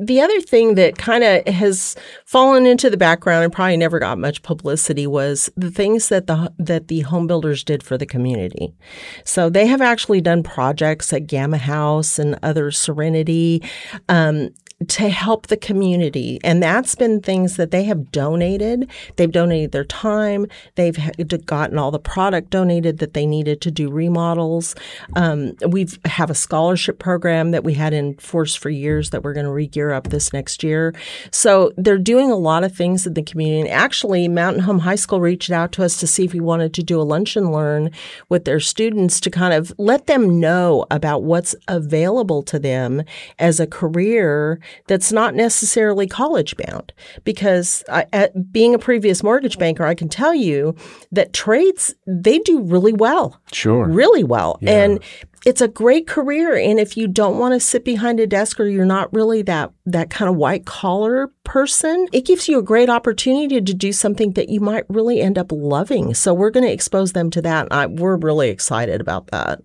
the other thing that kind of has fallen into the background and probably never got much publicity was the things that the home builders did for the community. So they have actually done projects at Gamma House and other Serenity to help the community. And that's been things that they have donated. They've donated their time. They've gotten all the product donated that they needed to do remodels. We have a scholarship program that we had in force for years that we're going to re-gear up this next year. So they're doing a lot of things in the community. And actually, Mountain Home High School reached out to us to see if we wanted to do a lunch and learn with their students to kind of let them know about what's available to them as a career that's not necessarily college bound. Because being a previous mortgage banker, I can tell you that trades, they do really well. Sure. Really well. Yeah. And it's a great career. And if you don't want to sit behind a desk or you're not really that kind of white collar person, it gives you a great opportunity to do something that you might really end up loving. So we're going to expose them to that. And we're really excited about that.